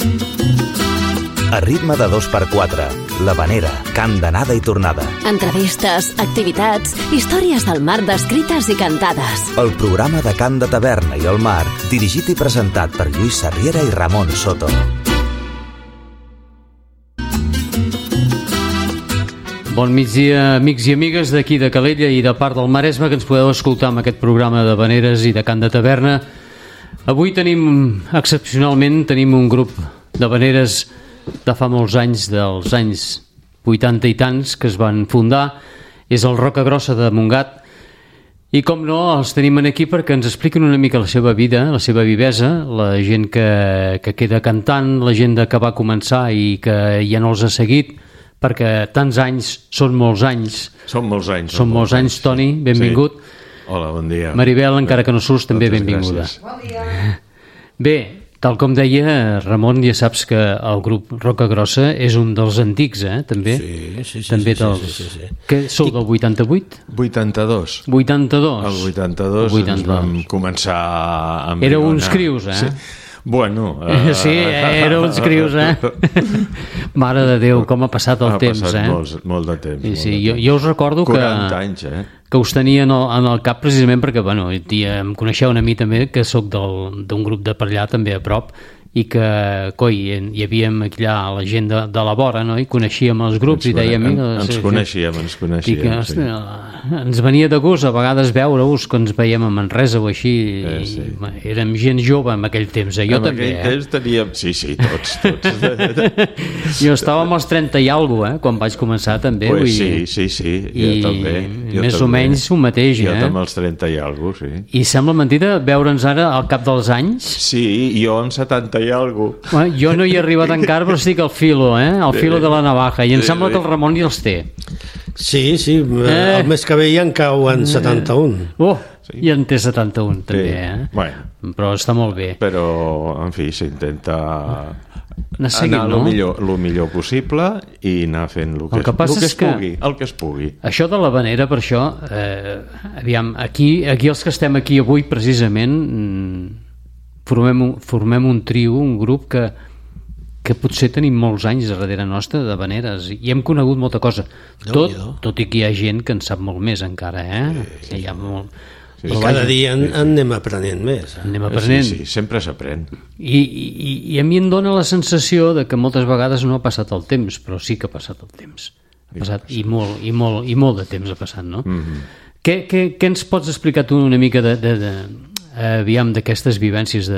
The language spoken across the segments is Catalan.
A ritme de 2x4, l'Havanera, cant d'anada i tornada. Entrevistes, activitats, històries del mar descrites i cantades. El programa de cant de taverna i el mar, dirigit i presentat per Lluís Sarriera i Ramon Soto. Bon migdia, amics i amigues d'aquí de Calella i de part del Maresme, que ens podeu escoltar amb aquest programa de Habaneres i de cant de taverna. Avui excepcionalment, tenim un grup d'habaneres de fa molts anys, dels anys 80 i tants, que es van fundar. És el Rocagrossa de Montgat. I com no, els tenim aquí perquè ens expliquen una mica la seva vida, la seva vivesa, la gent que queda cantant, la gent que va començar i que ja no els ha seguit, perquè tants anys són molts anys. Són molts anys. Són molts anys, Toni, benvingut. Sí. Hola, bon dia. Maribel, encara que no surts, també benvinguda. Bon dia. Bé, tal com deia Ramon, ja saps que el grup Rocagrossa és un dels antics, també? Sí. També sí. Que sou del 88? 82. 82. El 82 ens vam començar a Éreu uns crius, Sí. Bueno... Sí, éreu uns crius, Mare de Déu, com ha passat el temps, Ha passat molt de temps. Sí, jo us recordo 40 anys, que us tenia en el cap precisament perquè, bueno, em coneixeu a mi també, que sóc d'un grup de per allà també a prop, i que, hi havíem allà la gent de la vora, no? I coneixíem els grups i dèiem... Ens coneixíem. Ens venia de gust a vegades veure-us que ens veiem a Manresa o així. Érem gent jove en aquell temps, jo també. En aquell temps teníem... Sí, tots. Jo estava amb els 30 i alguna cosa, quan vaig començar també. Sí, jo també. Més o menys el mateix, Jo també als 30 i alguna cosa, sí. I sembla mentida veure'ns ara al cap dels anys? Sí, jo amb 70 i alguna cosa. Jo no hi he arribat encara, però estic al filo, al filo de la navaja, i em sembla que el Ramon ja els té. Sí, el mes que ve ja en cau en 71. Ja en té 71 també, Bueno, però està molt bé. Però, en fi, s'intenta anar el millor possible i anar fent el que es pugui. Això de l'Havanera, per això, aviam, aquí els que estem aquí avui precisament formem un trio, un grup que potser tenim molts anys darrere nostre d'habaneres i hem conegut molta cosa, tot i que hi ha gent que en sap molt més encara, hi ha molt... I cada dia en anem aprenent més. Sí, sempre s'aprèn. I a mi em dóna la sensació de que moltes vegades no ha passat el temps, però sí que ha passat el temps. Ha passat, i molt de temps ha passat, no? Què ens pots explicar tu una mica d'aquestes vivències?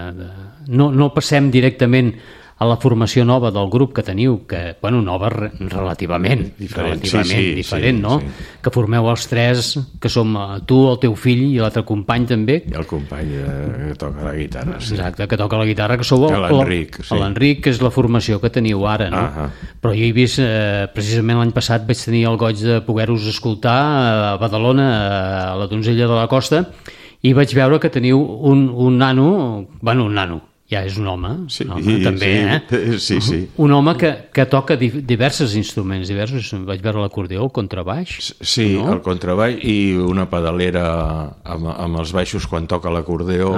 No passem directament a la formació nova del grup que teniu, que, bueno, nova relativament diferent, no? Sí. Que formeu els tres, que som tu, el teu fill i l'altre company també. I el company que toca la guitarra, sí. Exacte, que toca la guitarra, que sou l'Enric. L'Enric, que és la formació que teniu ara, no? Però jo he vist, precisament l'any passat vaig tenir el goig de poder-us escoltar a Badalona, a la Donzella de la Costa, i vaig veure que teniu un nano, ja és un home, també, Sí. Un home que toca diversos instruments, vaig veure l'acordió, el contrabaix. Sí, el contrabaix i una pedalera amb els baixos quan toca l'acordió,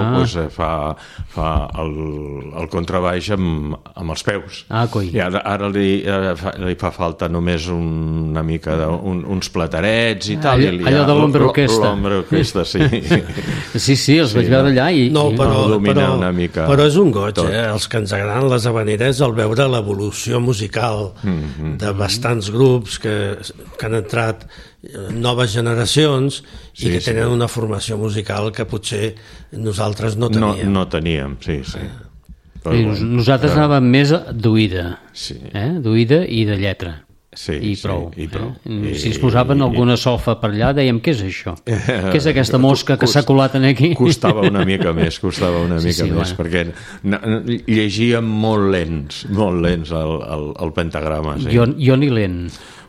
fa el contrabaix amb els peus. I ara li fa falta només una mica uns platerets i tal. Allò de l'ombra orquestra. L'ombra orquestra, sí. Sí, els vaig veure allà i... No, però és un goig, els que ens agraden les habaneres, al veure l'evolució musical de bastants grups que han entrat noves generacions i que tenen una formació musical que potser nosaltres no teníem. No teníem, sí. Nosaltres anàvem més d'oïda, d'oïda i de lletra. I prou. Si es posaven alguna solfa per allà, dèiem, què és això? Què és aquesta mosca que s'ha colat aquí? Costava una mica més, perquè llegíem molt lents el pentagrama. Jo ni lent.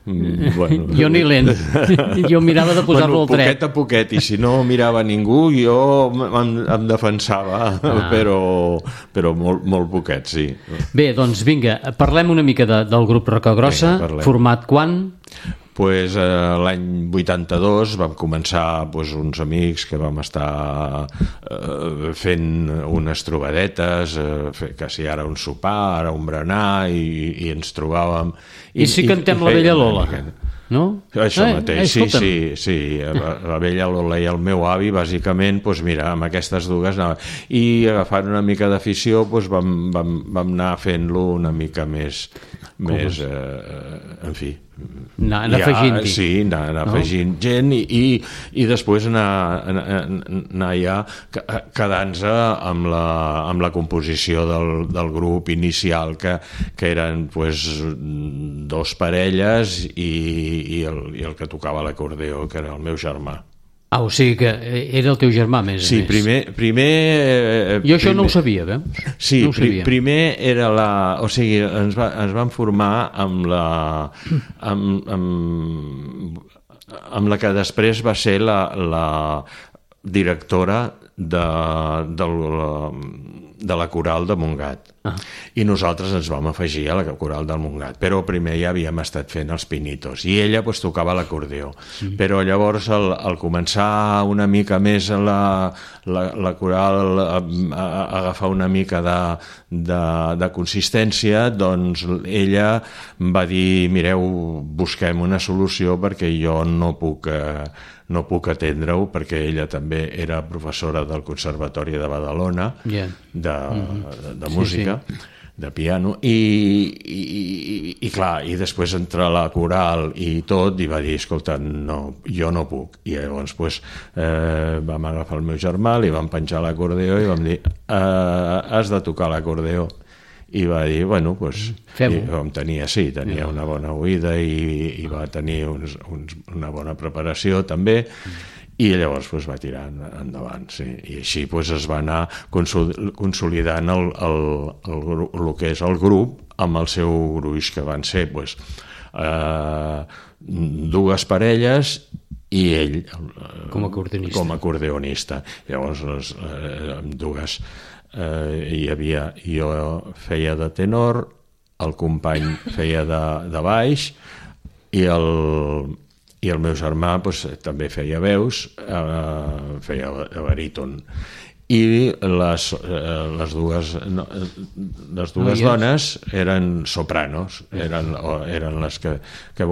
Jo ni lent. Jo mirava de posar-lo al dret. Poquet a poquet, i si no mirava ningú jo em defensava, però molt poquet, sí. Bé, doncs vinga, parlem una mica del grup Rocagrossa. Format quan? l'any 82 vam començar uns amics que vam estar fent unes trobadetes, quasi ara un sopar, ara un berenar, i ens trobàvem... I si cantem la Vella Lola, no? Això mateix, sí. La Vella Lola i el meu avi, bàsicament, mira, amb aquestes dues anava. I agafant una mica d'afició vam anar fent-lo una mica més en fi, anar afegint-hi. Sí, anar afegint gent i després anar ja quedant-se amb la composició del grup inicial, que eren dos parelles i el que tocava l'acordeó, que era el meu germà. O sigui que era el teu germà més. Sí, primer... Jo això no ho sabia, veus? Sí, primer era o sigui, ens vam formar amb la que després va ser la directora de la coral de Montgat. I nosaltres ens vam afegir a la coral del Montgat, però primer ja havíem estat fent els pinitos i ella tocava l'acordeó, però llavors al començar una mica més la coral a agafar una mica de consistència, doncs ella va dir, mireu, busquem una solució perquè jo no puc atendre-ho, perquè ella també era professora del Conservatori de Badalona de música, de piano, i clar, i després entre la coral i tot, i va dir, escolta, no, jo no puc. I llavors vam agafar el meu germà, li vam penjar l'acordeó i vam dir, has de tocar l'acordeó. I va dir, bueno, tenia una bona oïda i va tenir una bona preparació també, i llavors va tirar endavant, sí. I així es va anar consolidant el que és el grup amb el seu gruix, que van ser dues parelles i ell com a acordeonista. Llavors amb dues hi havia, jo feia de tenor, el company feia de baix i el meu germà també feia veus, feia baríton. I les dues dones eren sopranos, eren les que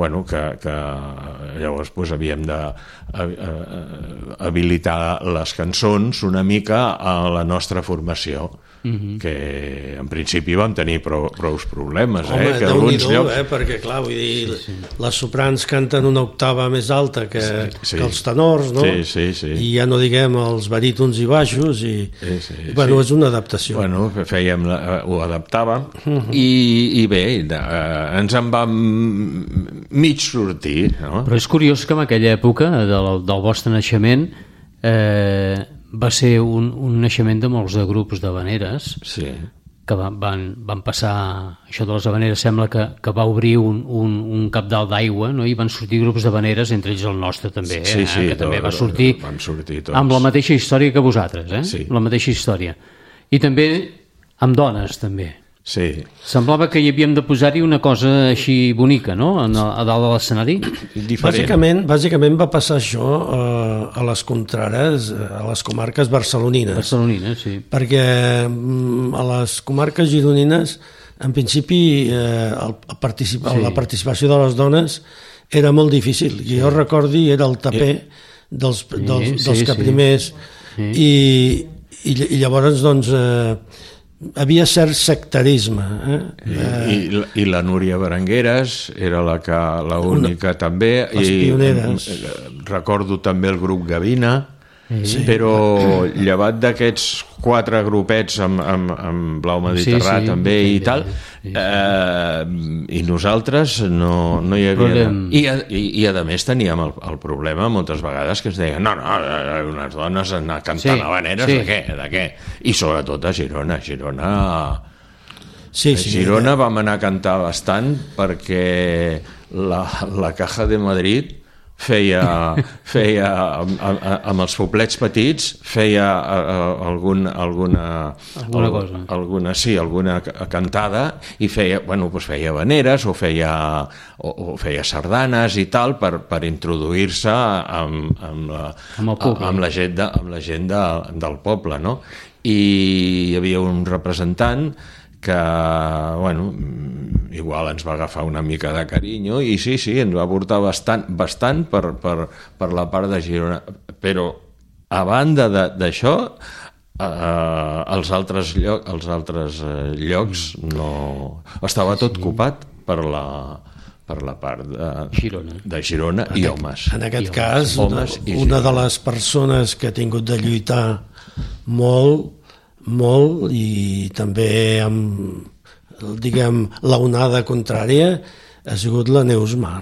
llavors havíem d'habilitar les cançons una mica a la nostra formació, que en principi vam tenir prou problemes. Home, Déu-n'hi-do, perquè clar, vull dir, les soprans canten una octava més alta que els tenors, no? Sí. I ja no diguem els barítons i baixos, és una adaptació. Ho adaptàvem i bé, ens en vam mig sortir, no? Però és curiós que en aquella època del vostre naixement va ser un naixement de molts de grups d'havaneres que van passar, això de les havaneres sembla que va obrir un cabdal d'aigua, no? I van sortir grups d'havaneres, entre ells el nostre també, que també va sortir amb la mateixa història que vosaltres, la mateixa història, i també amb dones també. Sí. Semblava que hi havíem de posar-hi una cosa així bonica, no?, a dalt de l'escenari. Bàsicament va passar això a les contrares, a les comarques barcelonines. Barcelonines, sí. Perquè a les comarques gironines, en principi, la participació de les dones era molt difícil. Jo recordi, era el taper dels que primers, i llavors, doncs, havia cert sectarisme. I la Núria Berengueres era l'única també. Les pioneres. Recordo també el grup Gavina, però llevat d'aquests 4 grupets amb Blau Mediterrani també i tal, i nosaltres no hi havia... I a més teníem el problema moltes vegades que ens deien no, unes dones anar cantant havaneres de què? I sobretot a Girona. Girona vam anar a cantar bastant perquè la Caja de Madrid feia amb els poblets petits, feia alguna cantada i feia habaneres o feia sardanes i tal per introduir-se amb la gent del poble, no? I hi havia un representant que, igual ens va agafar una mica de carinyo i sí, ens va portar bastant per la part de Girona, però a banda d'això els altres llocs no... Estava tot copat per la part de Girona i homes. En aquest cas, una de les persones que ha tingut de lluitar molt i també amb, diguem, l'onada contrària ha sigut la Neus Mar.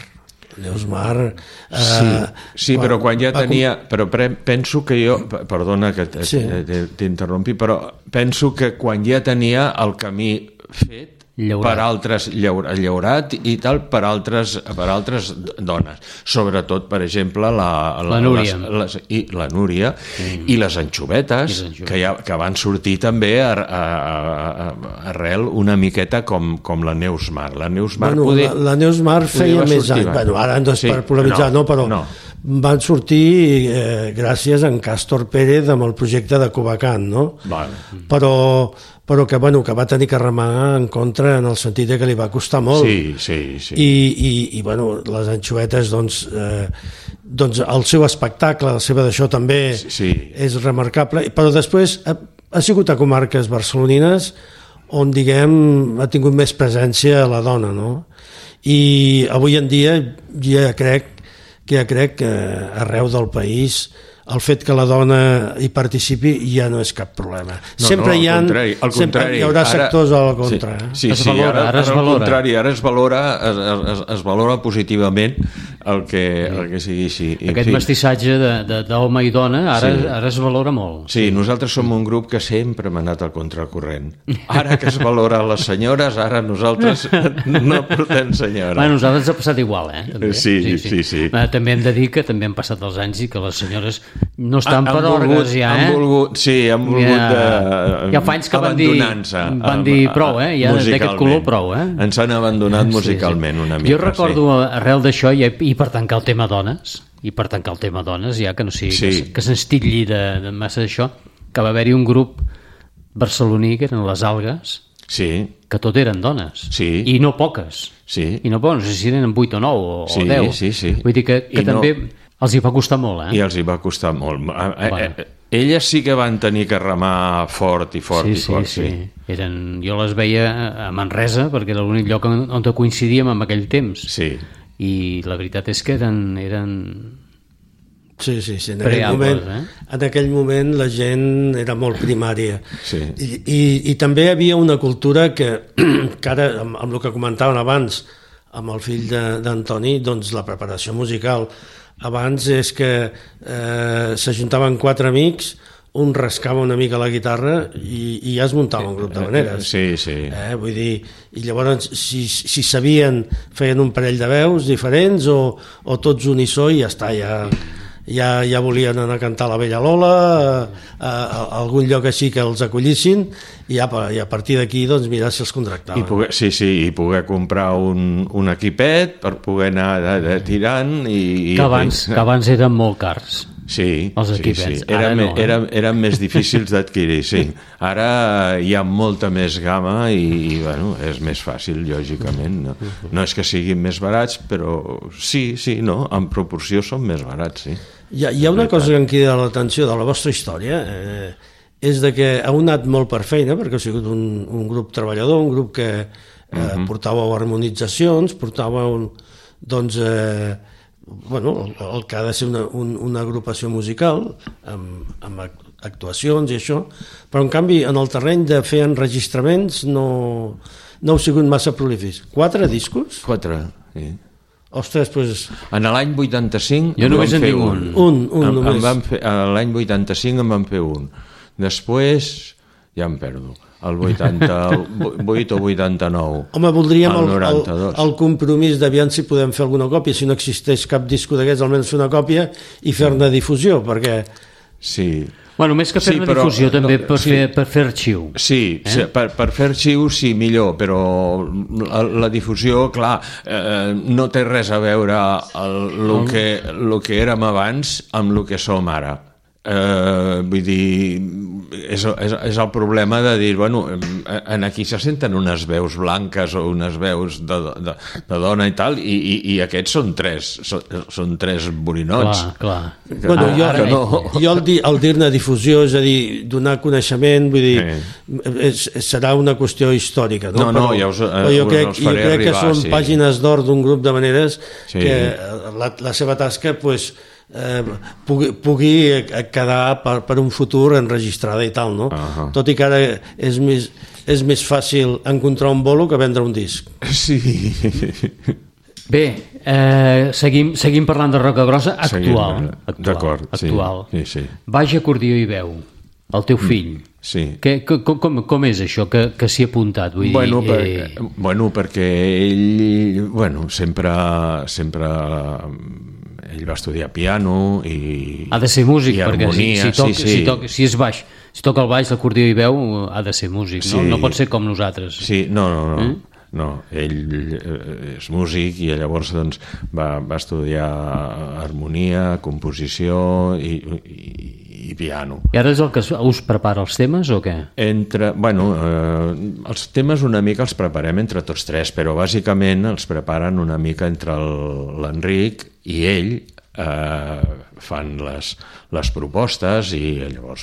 Sí, però quan ja tenia... Però penso que jo... Perdona que t'interrompi, però penso que quan ja tenia el camí fet per altres, llaurat i tal, per altres dones, sobretot per exemple la Núria i les anxovetes que van sortir també arrel una miqueta com la Neus Mar. La Neus Mar feia més anys, ara no és per polemitzar, però van sortir gràcies a en Càstor Pérez amb el projecte de Covacant, no? Però que va tenir que remar en contra en el sentit que li va costar molt. Sí. I les anxovetes, doncs el seu espectacle, la seva d'això també és remarcable, però després ha sigut a comarques barcelonines on, diguem, ha tingut més presència la dona, no? I avui en dia ja crec que arreu del país el fet que la dona hi participi ja no és cap problema. Sempre hi haurà sectors al contra. Sí, ara es valora positivament el que sigui així. Aquest mestissatge d'home i dona ara es valora molt. Sí, nosaltres som un grup que sempre hem anat al contracorrent. Ara que es valora les senyores, ara nosaltres no portem senyora. Nosaltres ha passat igual, també. Sí. També hem de dir que també han passat els anys i que les senyores no estan per orgues ja, han volgut ja fa anys que van dir prou, ja d'aquest color prou, ens han abandonat musicalment una mica. Jo recordo arrel d'això i per tancar el tema dones ja que no sigui que s'estilli de massa d'això, que va haver-hi un grup barceloní que eren les Algues, que tot eren dones i no poques, no sé si eren 8 o 9 o 10, vull dir que també els hi va costar molt, I els hi va costar molt. Elles sí que van tenir que remar fort. Sí. Jo les veia a Manresa, perquè era l'únic lloc on coincidíem en aquell temps. I la veritat és que eren... Sí, en aquell moment la gent era molt primària. I també hi havia una cultura que ara, amb el que comentaven abans, amb el fill d'Antoni, doncs la preparació musical... Abans és que s'ajuntaven 4 amics, un rascava una mica la guitarra i ja es muntava un grup d'habaneres. Vull dir, i llavors si sabien, feien un parell de veus diferents o tots unissó i ja està, ja volien anar a cantar la Vella Lola a algun lloc així que els acollissin i a partir d'aquí doncs mirar si els contractaven. I poder comprar un equipet per poder anar tirant que abans eren molt cars els equipets. Eren més difícils d'adquirir. Ara hi ha molta més gamma i és més fàcil, lògicament. No és que siguin més barats, però en proporció són més barats. Hi ha una cosa que em crida l'atenció de la vostra història, és de que heu anat molt per feina, perquè heu sigut un grup treballador, un grup que portàveu harmonitzacions, portàveu doncs el que ha de ser una agrupació musical amb actuacions i això, però en canvi en el terreny de fer enregistraments no heu sigut massa prolífics. 4 discos? 4, sí. Ostres, doncs... En l'any 85 jo només en tinc un. Només. L'any 85 en vam fer un. Després ja em perdo. El 88 o 89. Home, voldríem el compromís d'aviam si podem fer alguna còpia, si no existeix cap disco d'aquests, almenys fer una còpia i fer-ne difusió, perquè... Sí. Bueno, més que fer-ne difusió, també per fer arxiu. Sí, per fer arxiu sí, millor, però la difusió, clar, no té res a veure el que érem abans amb el que som ara. Vull dir, és el problema de dir, bueno, aquí se senten unes veus blanques o unes veus de dona i tal, i aquests són tres borinots. Clar. Bueno, jo el dir-ne difusió, és a dir, donar coneixement, vull dir, serà una qüestió històrica, no? No, ja us faré arribar. Jo crec que són pàgines d'or d'un grup de maneres que la seva tasca, doncs, pugui quedar per un futur enregistrada i tal, no? Tot i que ara és més fàcil encontrar un bolo que vendre un disc. Sí. Bé, seguim parlant de Roca Grossa actual. D'acord, sí. Baix, acordió i veu, el teu fill. Sí. Com és això que s'hi ha apuntat? Bueno, perquè ell sempre ell va estudiar piano i ha de ser músic, perquè harmonia, si és baix, si toca el baix, l'acordió i veu, ha de ser músic, no pot ser com nosaltres. Sí, no, ell és músic i llavors doncs, va estudiar harmonia, composició i piano. I ara és el que us prepara els temes o què? Els temes una mica els preparem entre tots tres, però bàsicament els preparen una mica entre l'Enric i ell, fan les propostes i llavors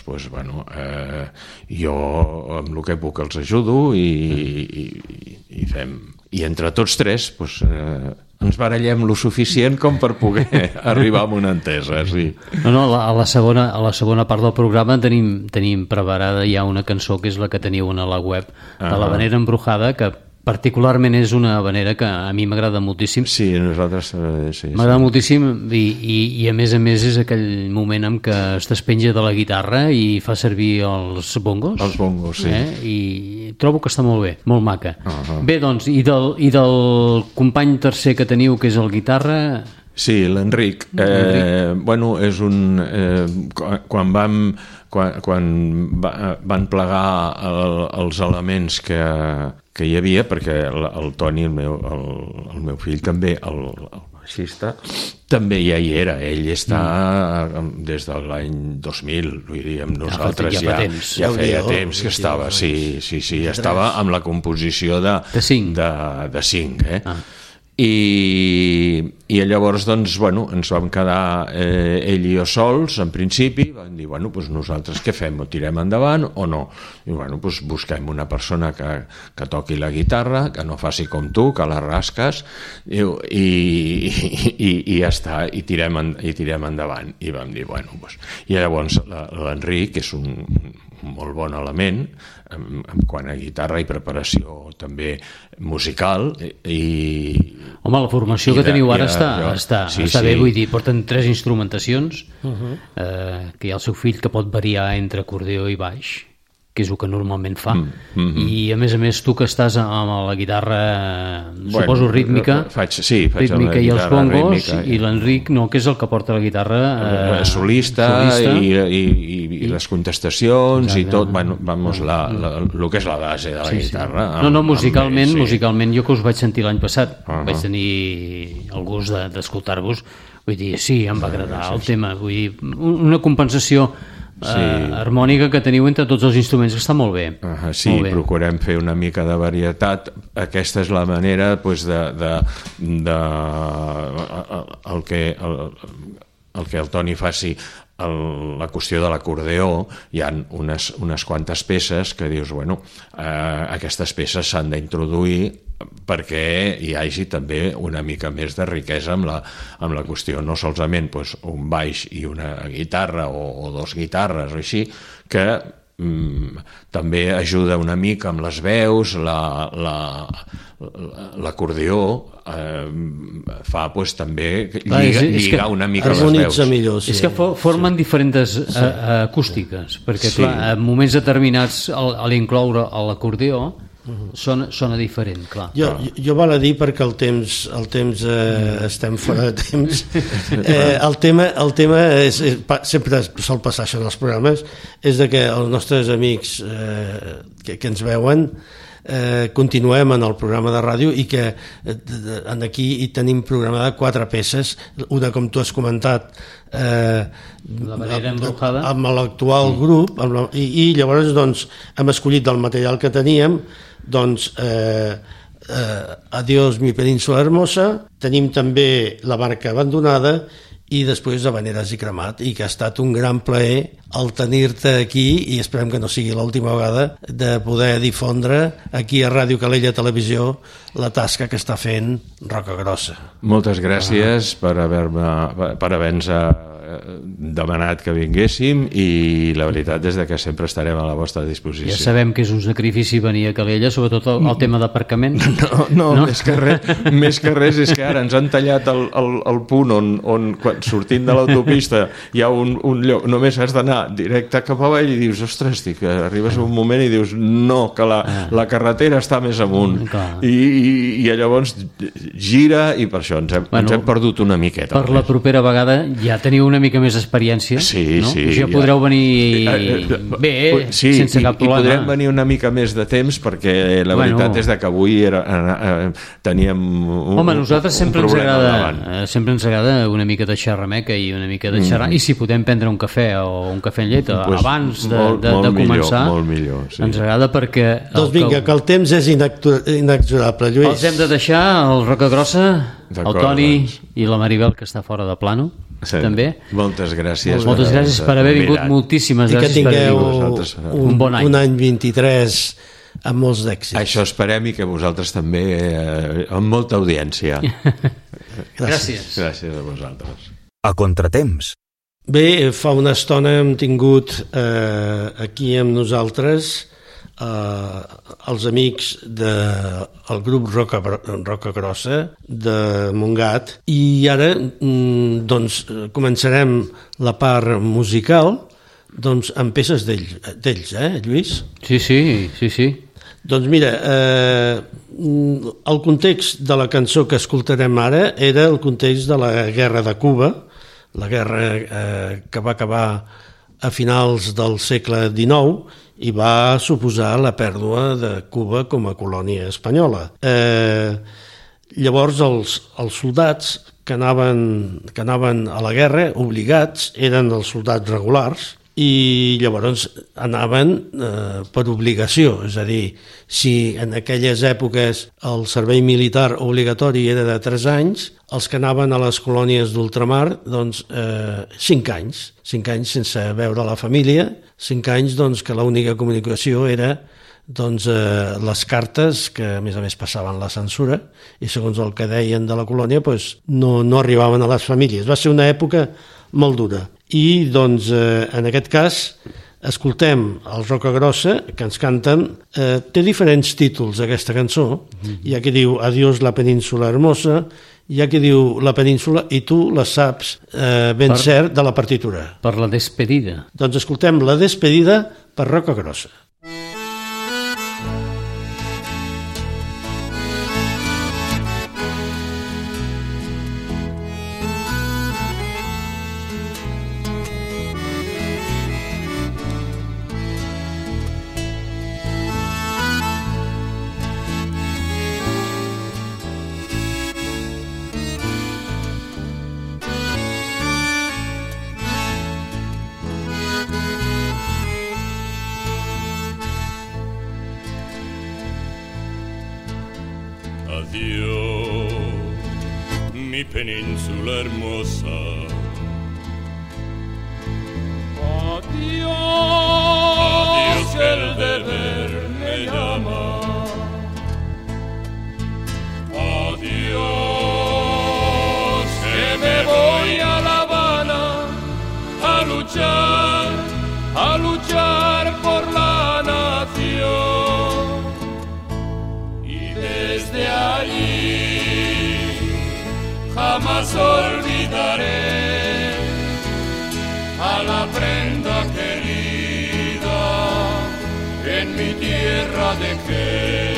jo amb el que puc els ajudo i fem. I entre tots tres ens barallem lo suficient com per poder arribar a una entesa, sí. No, a la segona part del programa tenim preparada ja una cançó que és la que teniu a la web de l'Havanera Embrujada, que particularment és una havanera que a mi m'agrada moltíssim. Sí, a nosaltres sí. M'agrada moltíssim i a més és aquell moment en què es despenja de la guitarra i fa servir els bongos. Els bongos, sí. I trobo que està molt bé, molt maca. Bé, doncs, i del company tercer que teniu, que és el guitarra... Sí, l'Enric. És un... Quan van plegar els elements que hi havia, perquè el Toni, el meu fill també, el baixista, també ja hi era. Ell està des de l'any 2000, vull dir, amb nosaltres ja feia temps que estava, sí, estava amb la composició de 5, I llavors doncs, ens vam quedar ell i jo sols en principi, vam dir, nosaltres què fem, ho tirem endavant o no? I busquem una persona que toqui la guitarra, que no faci com tu, que la rasques i ja està, i tirem endavant. I vam dir, i llavors l'Enric és un molt bon element en quant a guitarra i preparació també musical Home, la formació que teniu ara està bé, vull dir, porten 3 instrumentacions, que hi ha el seu fill que pot variar entre acordeó i baix, que és el que normalment fa, i a més tu que estàs amb la guitarra suposo rítmica i els bongos, i l'Enric que és el que porta la guitarra solista i les contestacions i tot, el que és la base de la guitarra. Musicalment jo que us vaig sentir l'any passat, vaig tenir el gust d'escoltar-vos, vull dir, sí, em va agradar el tema, vull dir, una compensació harmònica que teniu entre tots els instruments, que està molt bé. Sí, procurem fer una mica de varietat. Aquesta és la manera el que el Toni faci la qüestió de l'acordeó. Hi ha unes quantes peces que dius, aquestes peces s'han d'introduir perquè hi hagi també una mica més de riquesa amb la qüestió, no solament un baix i una guitarra o 2 guitarres o així, que també ajuda una mica amb les veus, l'acordió fa també lligar una mica les veus. Millor, sí. És que formen diferents acústiques, perquè clar, en moments determinats a l'incloure l'acordió sona diferent, clar. Jo val a dir, perquè el temps estem fora de temps, el tema és, sempre sol passar això en els programes, és de que els nostres amics que ens veuen continuem en el programa de ràdio i que aquí hi tenim programada 4 peces, una com tu has comentat La Vanera Embrujada amb l'actual grup, i llavors doncs hem escollit del material que teníem doncs Adiós mi península hermosa, tenim també La barca abandonada i després Havaneres i cremat, i que ha estat un gran plaer el tenir-te aquí, i esperem que no sigui l'última vegada, de poder difondre aquí a Ràdio Calella Televisió la tasca que està fent Roca Grossa. Moltes gràcies per haver-nos demanat que vinguéssim, i la veritat és que sempre estarem a la vostra disposició. Ja sabem que és un sacrifici venir a Calella, sobretot el tema d'aparcament. No? Més que res és que ara ens han tallat el punt on quan sortint de l'autopista hi ha un lloc, només has d'anar directe cap avall i dius, ostres, arribes a un moment i dius, no, que la carretera està més amunt, i llavors gira, i per això ens hem perdut una miqueta. Per la propera vegada ja teniu una mica més experiència, no? Ja podreu venir bé, sense cap problema. I podrem venir una mica més de temps, perquè la veritat és que avui teníem a nosaltres sempre ens agrada una mica de xerrameca i una mica de xerrar, i si podem prendre un cafè o un cafè amb llet abans de començar, molt millor, ens agrada, perquè doncs vinga, que el temps és inexorable, Lluís. Els hem de deixar el Roca Grossa, el Toni i la Maribel, que està fora de plano. Sí. També. Moltes gràcies. Moltes gràcies per haver vingut. Moltíssimes gràcies per haver vingut. Un bon any. Un any 23 amb molts d'èxits. Això esperem, i que vosaltres també amb molta audiència. Gràcies. Gràcies a vosaltres. A contratemps. Bé, fa una estona hem tingut aquí amb nosaltres els amics del grup Roca Grossa de Montgat, i ara doncs començarem la part musical doncs amb peces d'ells, Lluís? Sí. Doncs mira, el context de la cançó que escoltarem ara era el context de la guerra de Cuba, la guerra que va acabar a finals del segle XIX i va suposar la pèrdua de Cuba com a colònia espanyola. Llavors els soldats que anaven a la guerra obligats eren els soldats regulars, i llavors anaven per obligació, és a dir, si en aquelles èpoques el servei militar obligatori era de 3 anys, els que anaven a les colònies d'ultramar, doncs 5 anys sense veure la família, 5 anys doncs, que l'única comunicació era doncs, les cartes, que a més passaven la censura, i segons el que deien de la colònia doncs, no arribaven a les famílies. Va ser una època molt dura. I doncs en aquest cas escoltem el Roca Grossa, que ens canten, té diferents títols aquesta cançó, hi ha qui diu Adiós la península hermosa, hi ha qui diu La península, i tu la saps ben cert de la partitura. Per la despedida. Doncs escoltem La despedida per Roca Grossa. Península hermosa, adiós, que el deber me llama, adiós, que me voy a La Habana a luchar por jamás olvidaré a la prenda querida que en mi tierra dejé.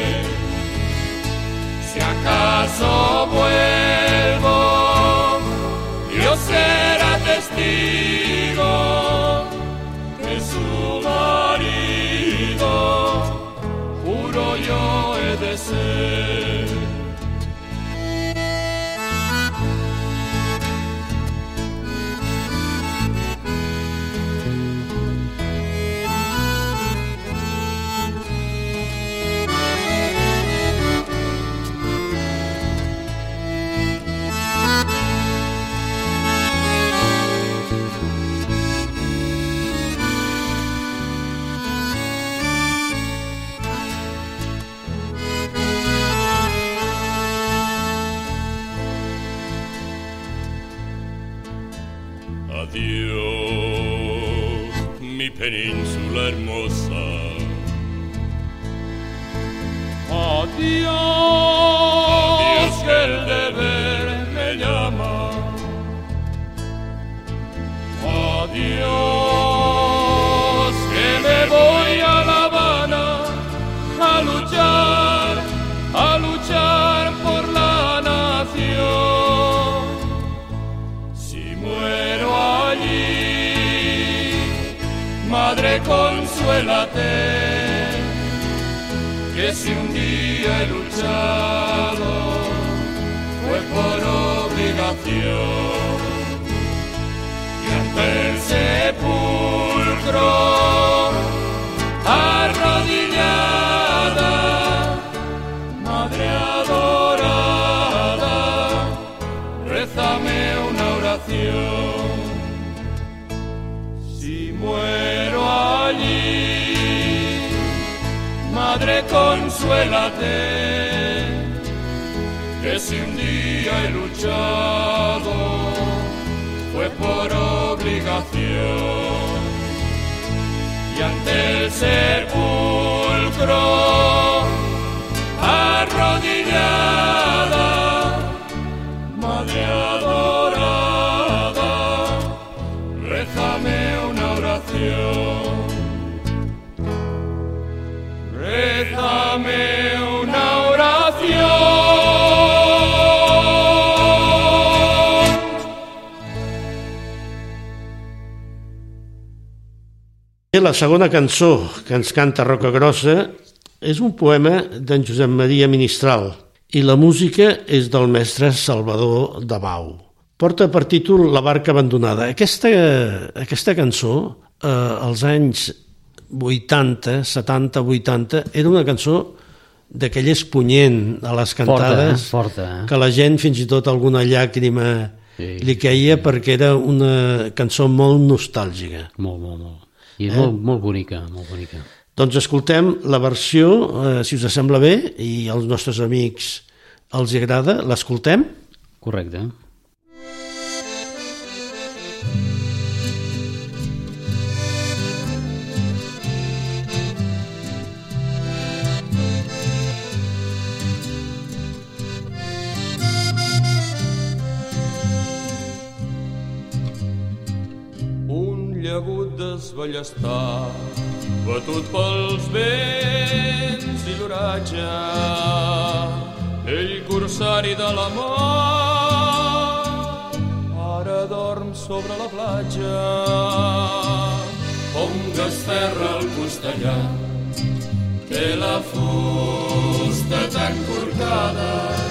Si acaso vuelvo, Dios será testigo que su marido puro yo he de ser. Adiós, mi península hermosa. Adiós, que el deber me llama. Adiós, que me voy a La Habana a luchar por la nación. Si muero allí, madre, consuélate, que si un día he luchado fue por obligación. Y ante el sepulcro, arrodillada, madre adorada, rézame una oración. Si muero allí, madre, consuélate, que si un día he luchado fue por obligación. Y ante el sepulcro, arrodillada, madre adorada, rézame una oración. Rézame una oración. La segona cançó que ens canta Rocagrossa és un poema d'en Josep Maria Ministral i la música és del mestre Salvador Dabau. Porta per títol La barca abandonada. Aquesta cançó, als anys 80, 70, 80, era una cançó d'aquelles punyent a les cantades, forta. Que la gent fins i tot alguna llàgrima li queia perquè era una cançó molt nostàlgica. Molt. I molt bonica, molt bonica. Doncs escoltem la versió, si us sembla bé, i als nostres amics els agrada, l'escoltem? Correcte. Llagut desballestat, batut pels vents i l'oratge, ell corsari de la mar, ara dorm sobre la platja, com desferra el costellat, té la fusta tan corcada,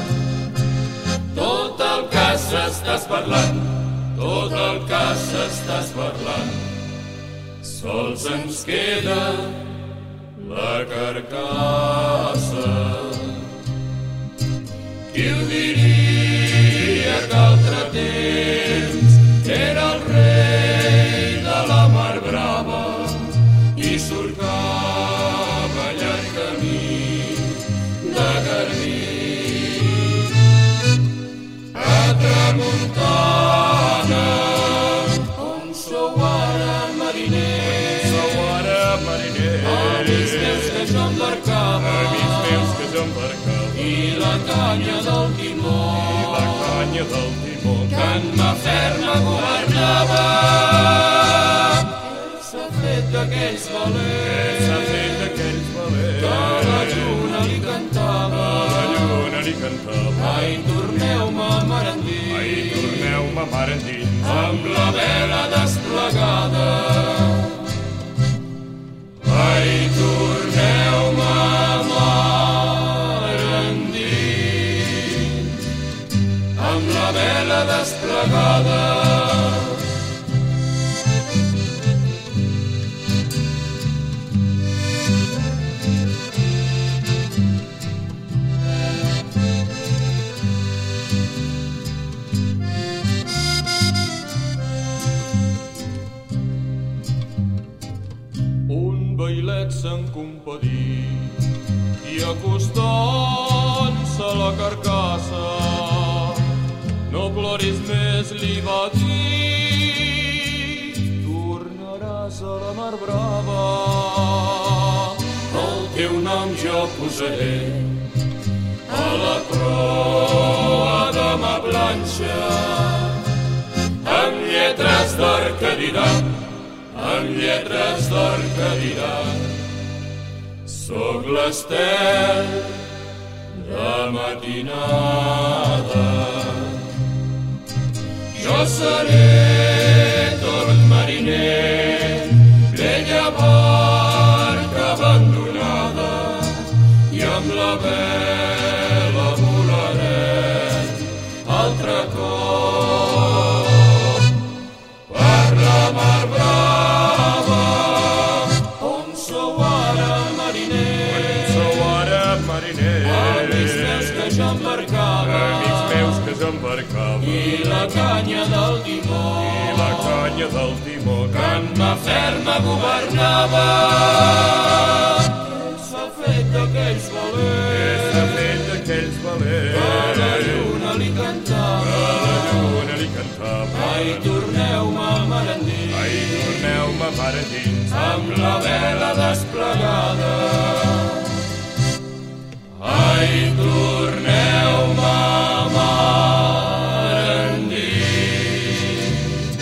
tot el que s'estàs parlant, tot el que s'estàs parlant, sols ens queda la carcassa. Qui ho diria que altre temps era el rei de la mar brava i surcava llarg camí de Garbí a tramuntana. I la canya del timó, canya del timó que en mà ferma governava. S'ha fet d'aquells valents, s'ha fet d'aquells valents, que la lluna li cantava, la lluna li cantava. Ai, torneu-me mar endins, ai, torneu-me mar endins, amb la vela desplegada. Ai, torneu-me mar endins, amb la vela desplegada. Se'n compadí i acostant-se a la carcassa no ploris més, li va dir, tornaràs a la mar brava, el teu nom jo posaré a la proa de ma planxa amb lletres d'or que diran, amb lletres d'or que diran, soc l'estel de matinada. Jo seré tot mariner, vella barca abandonada, i amb la vela volarem altre cop per la mar brava. On sou ara, amics meus que jo embarcava, i la canya del timó, que en mà ferma governava. S'ha fet d'aquells valents, que la lluna li cantava, ai, torneu-me mar endins, amb la vela desplegada. Ai, torneu-me mar endins,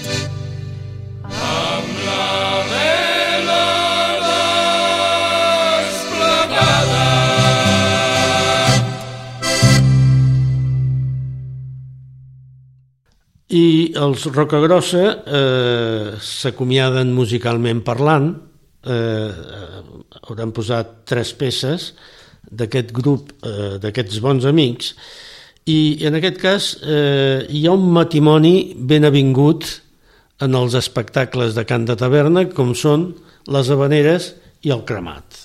amb la vela desplegada. I els Rocagrossa s'acomiaden musicalment parlant, hauran posat 3 peces d'aquest grup, d'aquests bons amics, i en aquest cas hi ha un matrimoni ben avingut en els espectacles de cant de taverna, com són les habaneres i el cremat.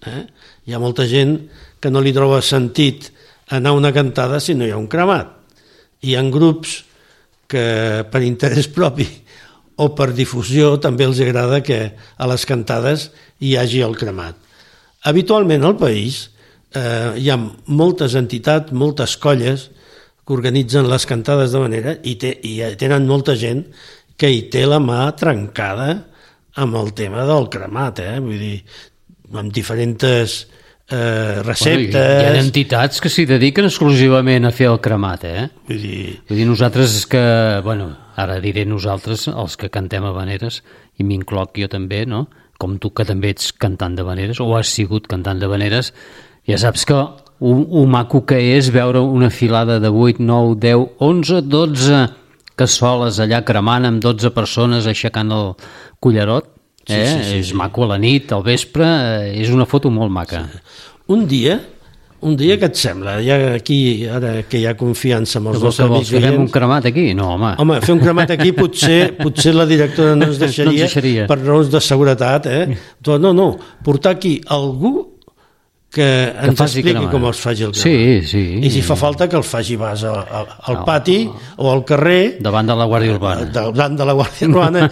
Hi ha molta gent que no li troba sentit anar a una cantada si no hi ha un cremat. Hi ha grups que per interès propi o per difusió també els agrada que a les cantades hi hagi el cremat. Habitualment al país hi ha moltes entitats, moltes colles que organitzen les cantades d'habanera i tenen molta gent que hi té la mà trencada amb el tema del cremat, vull dir, amb diferents receptes. Hi ha entitats que s'hi dediquen exclusivament a fer el cremat, Vull dir, nosaltres és que, ara diré nosaltres, els que cantem habaneres, i m'incloc jo també, no?, com tu que també ets cantant d'habaneres, o has sigut cantant d'habaneres, ja saps que un maco que és veure una filada de 8, 9, 10, 11, 12 cassoles allà cremant amb 12 persones aixecant el cullerot. És maco a la nit, al vespre, és una foto molt maca. Un dia, què et sembla? Ja aquí, ara que hi ha confiança amb els nostres amics veient... Fem un cremat aquí? No, home. Home, fer un cremat aquí potser la directora no ens deixaria per raons de seguretat, No, portar aquí algú que ens expliqui com es faci el cremat. Sí. I si fa falta que el faci vas al pati o al carrer... Davant de la Guàrdia Urbana. Davant de la Guàrdia Urbana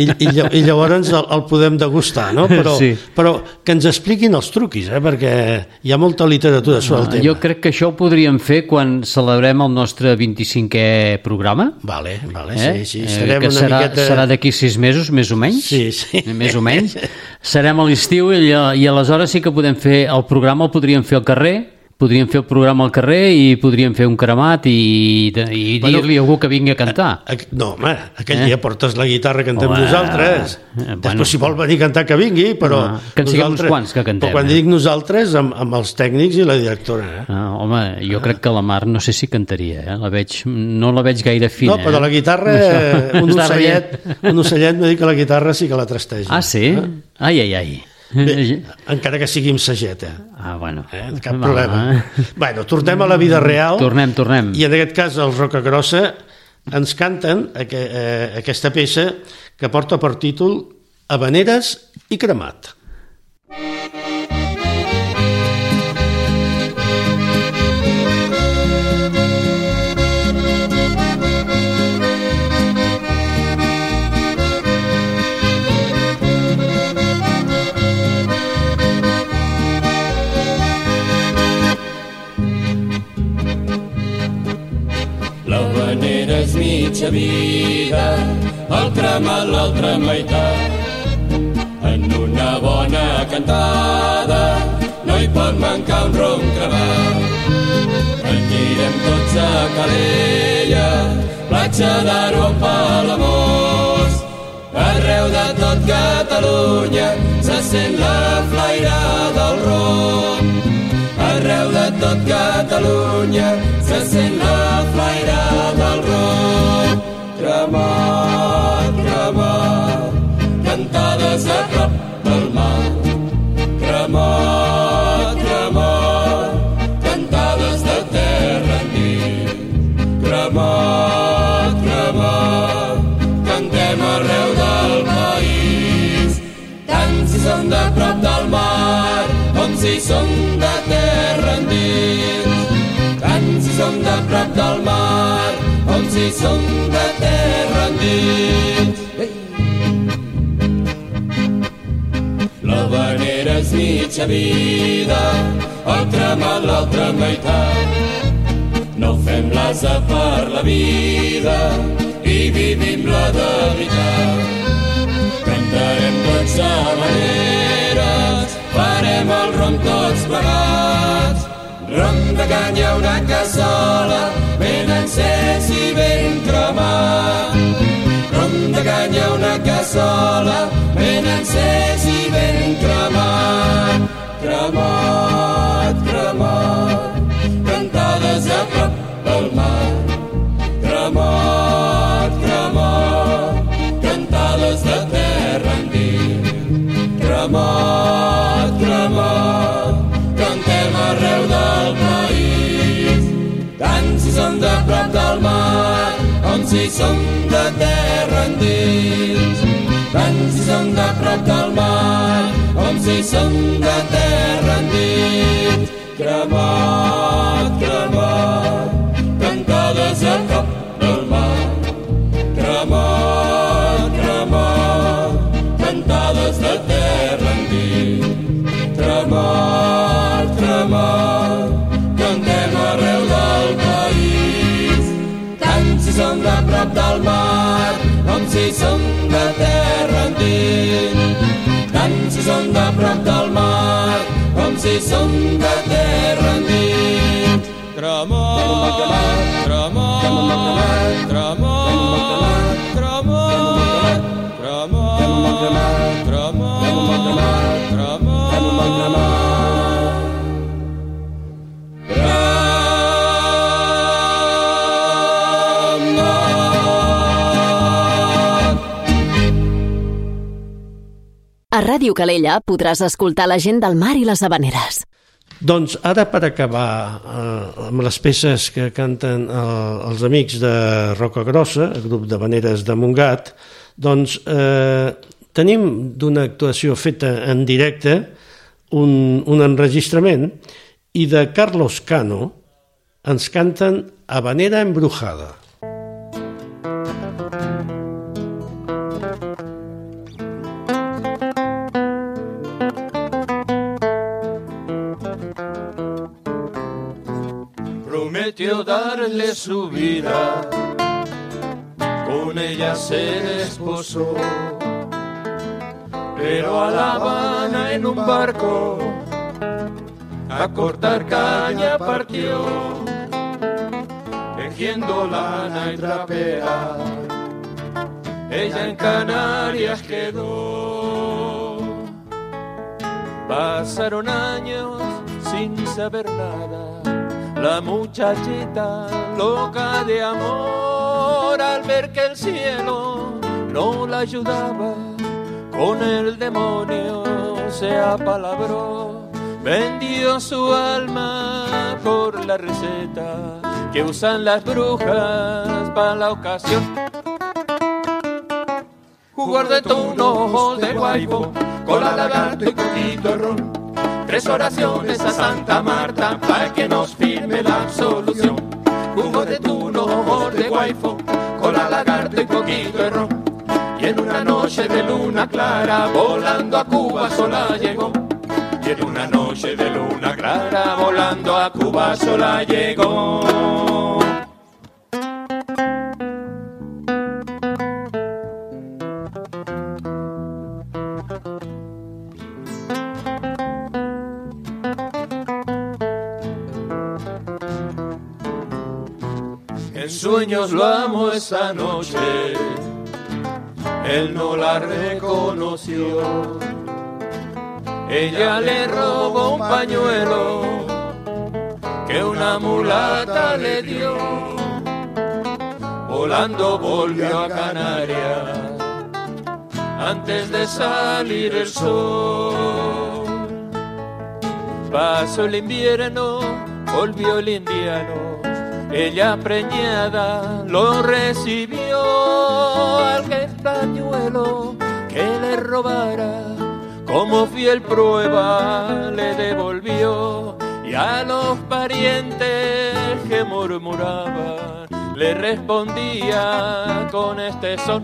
i llavors el podem degustar, no? Però que ens expliquin els truquis, perquè hi ha molta literatura sobre el tema. Jo crec que això ho podríem fer quan celebrem el nostre 25è programa. Vale, sí. Serà d'aquí 6 mesos, més o menys? Sí. Més o menys. Serem a l'estiu i aleshores sí que podem fer el programa, el podríem fer al carrer, podríem fer el programa al carrer i podríem fer un cremat i dir-li a algú que vingui a cantar. No, home, aquell dia portes la guitarra, cantem nosaltres. Després, si vol venir a cantar, que vingui, però... Que en siguem uns quants que cantem. Però quan dic nosaltres, amb els tècnics i la directora. Home, jo crec que la Mar no sé si cantaria, no la veig gaire fina. No, però la guitarra, un ocellet m'ha dit que la guitarra sí que la trasteja. Ah, sí? Ai. Bé, encara que sigui amb sageta. Bueno. Cap problema. Bueno, tornem a la vida real. Tornem. I en aquest cas els Rocagrossa ens canten aquesta peça que porta per títol Havaneres i cremat. És mitja vida, el cremat l'altra meitat. En una bona cantada no hi pot mancar un rom cremat. Anirem tots a Calella, platja d'Aro o Palamós. Arreu de tot Catalunya se sent la flaire del rom. Arreu de tot Catalunya se sent la flaire del rom. Cremat, cantades a prop del mar. Cremat, cantades de terra endins. Cremat, cantem arreu del país. Tant si som de prop del mar com si som de terra endins. Tant si som de prop del mar com si som de terra endins. L'havanera és mitja vida, el cremat l'altra meitat. No fem l'asa per la vida i vivim-la de veritat. Cantarem tots havaneres, farem el rom tots plegats. Rom de canya, una cassola, ben encès i ben cremat. Rom de canya, una cassola, ben encès i ben cremat. Cremat, cantades a prop del mar. Cremat, cantades de terra endins. Cremat, cantem arreu del país. Tant si som de prop del mar com si som de terra endins. Tant si som de prop del mar com si som de terra endins. Cremat, cantades a prop del mar. Cremat, cantades de terra endins. Cremat, cantem arreu del país. Tant si som de prop del mar com si som de terra endins. Tant si som de prop del mar com si som de terra endins. Cremat, A Ràdio Calella podràs escoltar la gent del mar i les havaneres. Doncs ara, per acabar amb les peces que canten els amics de Rocagrossa, el grup d'havaneres de Montgat, doncs tenim d'una actuació feta en directe un enregistrament, i de Carlos Cano ens canten Havanera Embrujada. Prometió darle su vida, con ella se desposó, pero a La Habana en un barco a cortar caña partió, tejiendo lana y trapea, ella en Canarias quedó. Pasaron años sin saber nada, la muchachita loca de amor, al ver que el cielo no la ayudaba, con el demonio se apalabró, vendió su alma por la receta que usan las brujas para la ocasión. Jugar de ojos de guaybo, cola, lagarto y coquito de ron, 3 oraciones a Santa Marta para que nos firme la absolución. Jugo de ojos de guaybo, cola, lagarto y coquito de ron, y en una noche de luna clara volando a Cuba sola llegó. Y en una noche de luna clara volando a Cuba sola llegó. En sueños lo amo esa noche, él no la reconoció. Ella le robó un pañuelo que una mulata le dio. Volando volvió a Canarias antes de salir el sol. Pasó el invierno, volvió el indiano, ella preñada lo recibió. Al que el pañuelo que le robara, como fiel prueba le devolvió, y a los parientes que murmuraban le respondía con este son.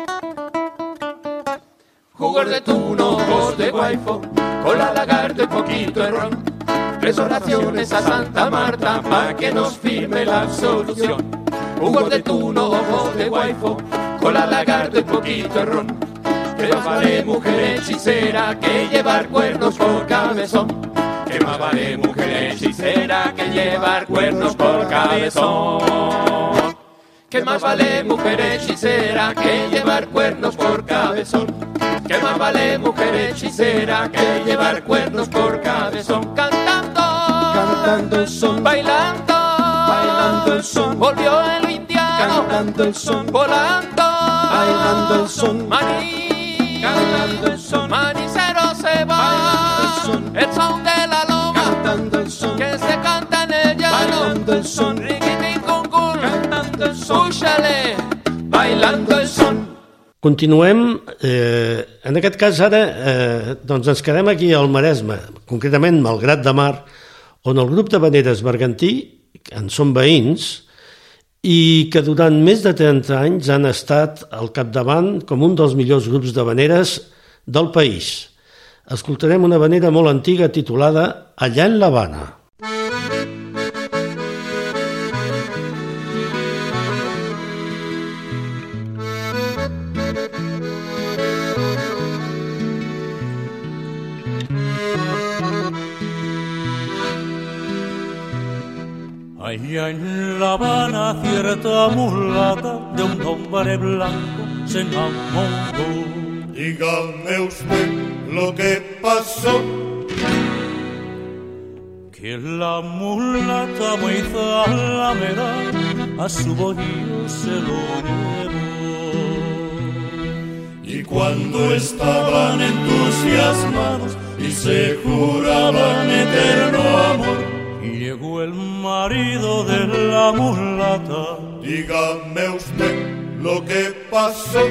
Jugar de ojos de guayfo, cola, lagarto y poquito de ron, 3 oraciones a Santa Marta para que nos firme la absolución. Jugar de ojos de guayfo, cola, lagarto y poquito de ron, que más vale mujer hechicera que llevar cuernos por cabezón. Que más vale mujer hechicera que llevar cuernos por cabezón. Que más vale mujer hechicera que llevar cuernos por cabezón. Que más vale mujer hechicera que llevar cuernos por cabezón. Cantando, cantando el son, bailando, bailando el son. Volvió el indiano, cantando el son, volando, bailando el son. Maní, cantando el son, manicero se va, el son de la loma, cantando el son, que se canta en el llano, bailando el son, riquiticungul, cantando el son, úxale, bailando el son. Continuem, en aquest cas ara doncs ens quedem aquí al Maresme, concretament Malgrat de Mar, on el grup d'havaneres Bergantí, en són veïns, i que durant més de 30 anys han estat al capdavant com un dels millors grups d'havaneres del país. Escoltarem una havanera molt antiga titulada Allá en La Habana. Allá en La Habana cierta mulata de un hombre blanco se enamoró. Dígame usted lo que pasó. Que la mulata muy zalamera a su bohío se lo llevó. Y cuando estaban entusiasmados y se juraban eterno amor, llegó el marido de la mulata. Dígame usted lo que pasó.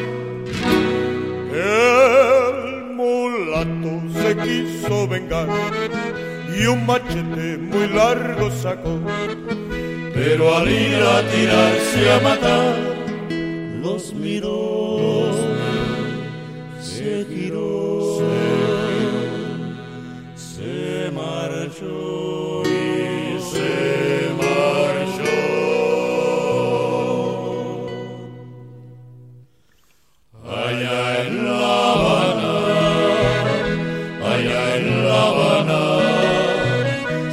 El mulato se quiso vengar y un machete muy largo sacó, pero al ir a tirarse a matar, los miró, se giró, se marchó y se marchó. Allá en La Habana, allá en La Habana,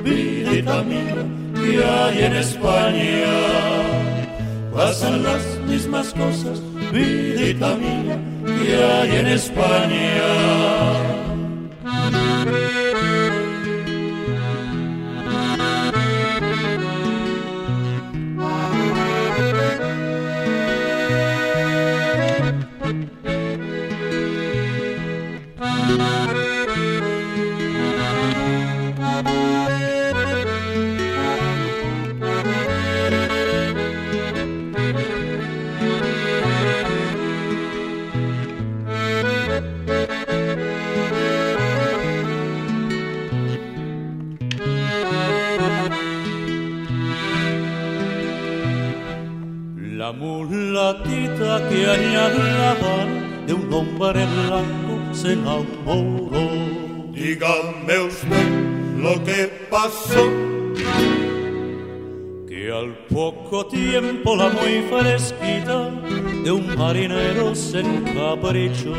vidita mía, que hay en España. Pasan las mismas cosas, vidita mía, que hay en España. La mulatita que añadaban de un hombre blanco se enamoró. Dígame usted lo que pasó, que al poco tiempo la muy fresquita de un marinero se encaprichó.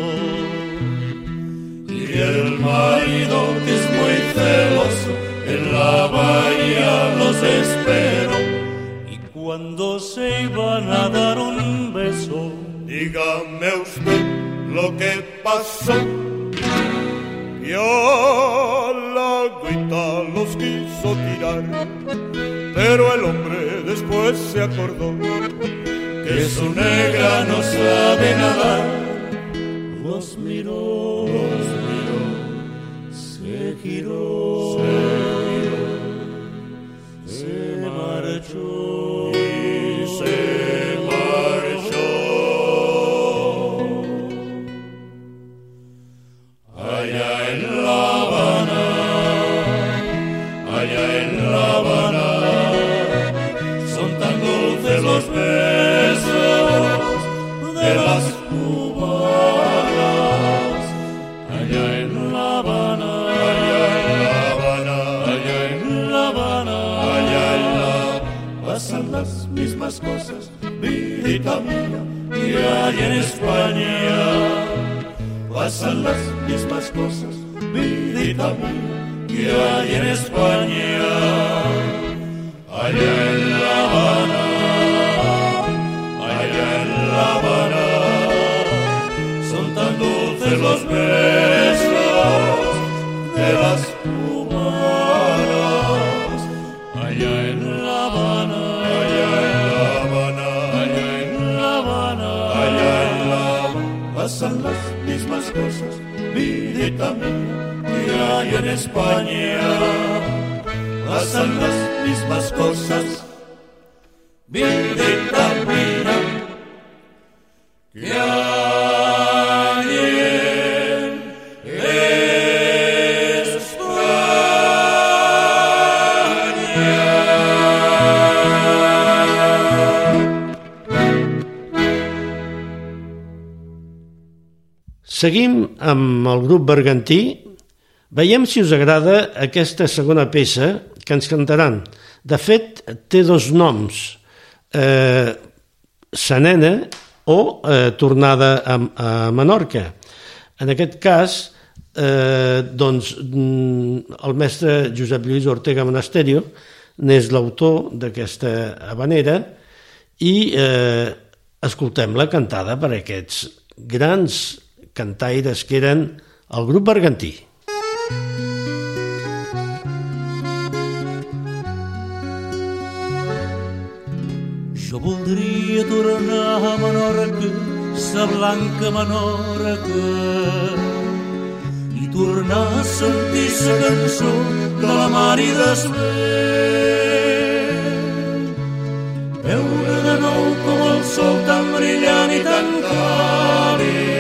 Y el marido, que es muy celoso, en la bahía los esperó. Cuando se iban a dar un beso, dígame usted lo que pasó. Y a la agüita los quiso tirar, pero el hombre después se acordó que su negra no sabe nadar. Los miró, se giró, se marchó. Cosas, vidita mía, que hay en España. Pasan las mismas cosas, vidita mía, que hay en España. Allá en La Habana, allá en La Habana, son tan dulces los besos de las cubanas. Allá en La Habana, pasan las mismas cosas, vidita mía, que hay en España. Pasan las mismas cosas, vidita mía, que hay en Seguim amb el grup Bergantí. Veiem si us agrada aquesta segona peça que ens cantaran. De fet, té dos noms, Sa nena o Tornada a Menorca. En aquest cas, doncs, el mestre Josep Lluís Ortega Monasterio n'és l'autor d'aquesta habanera i escoltem-la cantada per aquests grans cantaires que eren el grup Bergantí. Jo voldria tornar a Menorca, sa blanca Menorca, i tornar a sentir sa cançó de la mar i d'esvent. Veure de nou com el sol tan brillant i tan càlid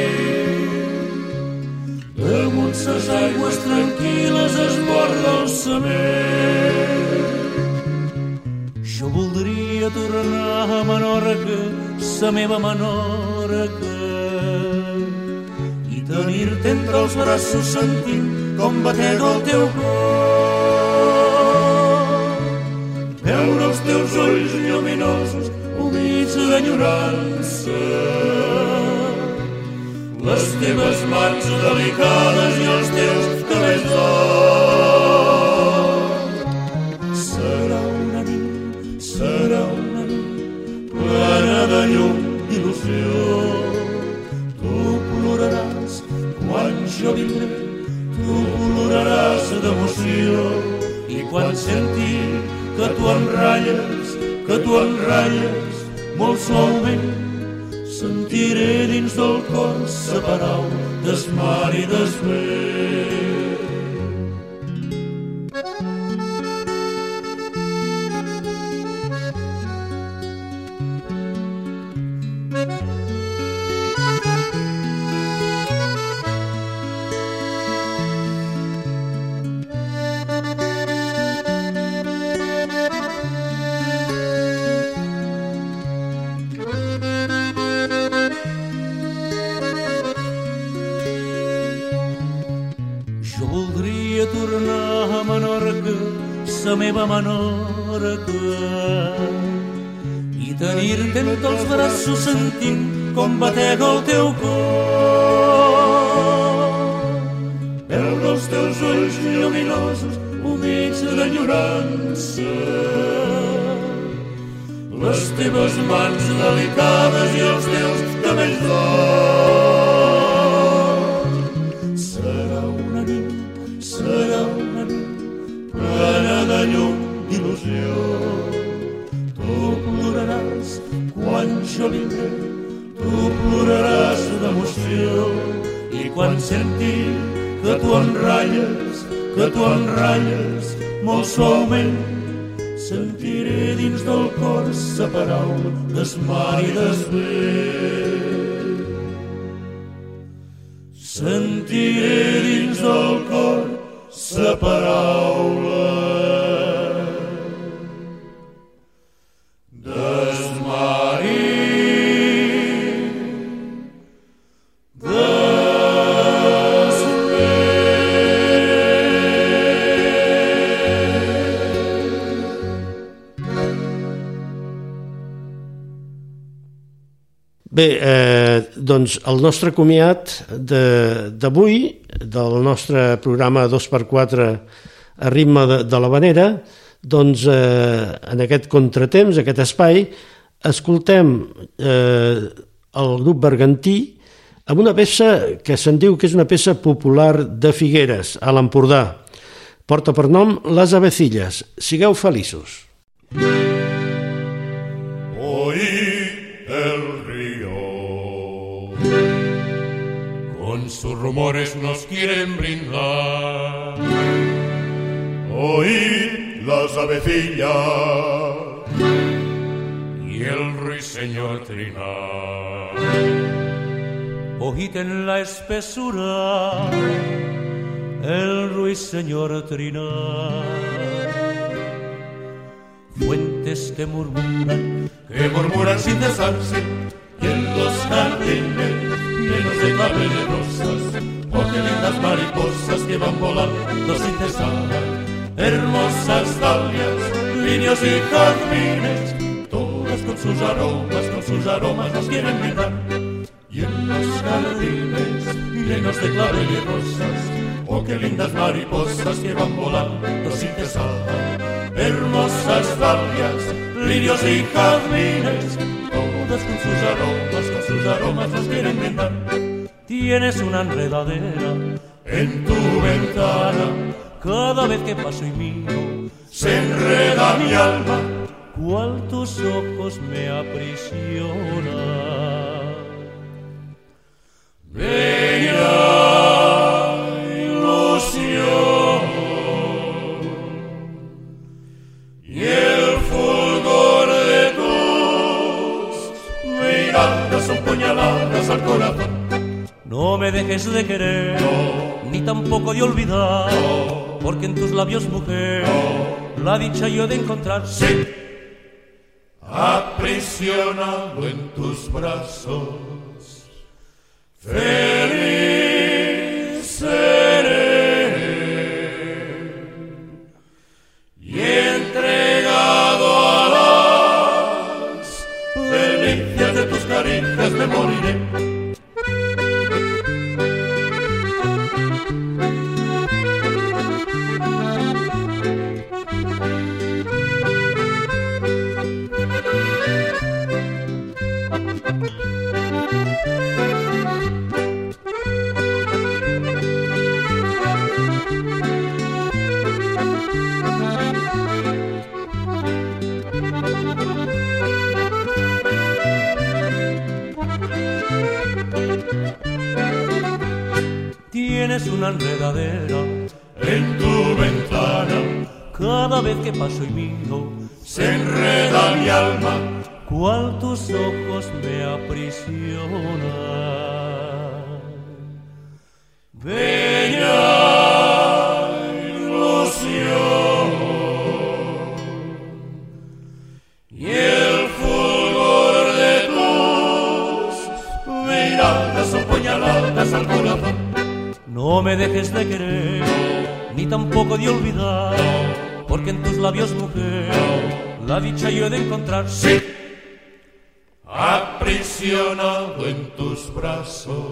damunt ses aigües tranquil·les esborda el cement. Jo voldria tornar a Menorca, sa meva Menorca, i tenir-te entre els braços sentint com batega el teu cor. Veure els teus ulls lluminosos humits d'enyorança, les teves mans delicades i els teus cabells d'or. sentir que tu em ratlles molt suaument, sentiré dins del cor sa paraula d'esmar i d'esver. La meva Menorca i tenir-te entre els braços sentint com batega el teu cor, veure els teus ulls lluminosos humits d'enyorança, les teves mans delicades i els teus cabells d'or. Serà una nit plena de llum d'il·lusió. Tu ploraràs quan jo vindré, tu ploraràs d'emoció, i quan sentir que tu em ratlles molt suaument, sentiré dins del cor sa paraula d'esmar i d'esver. Sentiré dins del cor sa paraula d'esmar i Bé, doncs el nostre comiat d'avui, del nostre programa 2x4 a ritme de l'Havanera, doncs en aquest contratemps, aquest espai, escoltem el grup bergantí amb una peça que se'n diu que és una peça popular de Figueres, a l'Empordà. Porta per nom Les Avecillas. Sigueu feliços. Sus rumores nos quieren brindar. Oíd las avecillas y el ruiseñor trinar. Oíd en la espesura el ruiseñor trinar. Fuentes que murmuran sin cesarse, y en los jardines llenos de claveles de rosas, oh qué lindas mariposas que van volando sin cesar, hermosas dalias, lirios y jazmines, todas con sus aromas nos quieren brindar. Y en los jardines llenos de claveles y rosas, oh qué lindas mariposas que van volando sin cesar, hermosas dalias, lirios y jazmines, todas con sus aromas nos quieren brindar. Tienes una enredadera en tu ventana, cada vez que paso y miro se enreda mi alma, cual tus ojos me aprisionan. Bella ilusión y el fulgor de tus miradas son puñaladas al corazón. No me dejes de querer, no, ni tampoco de olvidar, no, porque en tus labios, mujer, no, la dicha yo he de encontrar. Sí, aprisionado en tus brazos, feliz seré y entregado a las delicias de tus caricias me moriré. una enredadera en tu ventana. Cada vez que paso y miro, se enreda mi alma, cual tus ojos me aprisionan. Bella ilusión, y el fulgor de tus miradas son puñaladas al corazón. No me dejes de querer, ni tampoco de olvidar, porque en tus labios, mujer, la dicha yo he de encontrar. Sí, aprisionado en tus brazos,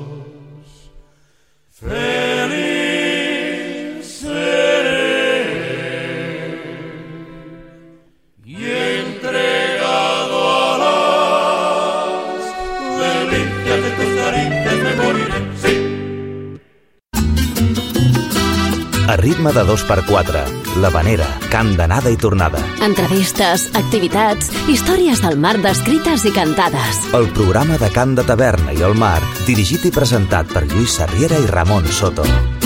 feliz seré, y entregado a las delicias de tus caricias me moriré. Sí. A ritme de 2x4, l'Havanera, cant d'anada i tornada. Entrevistes, activitats, històries del mar descrites i cantades. El programa de cant de taverna i el mar, dirigit i presentat per Lluís Sarriera i Ramon Soto.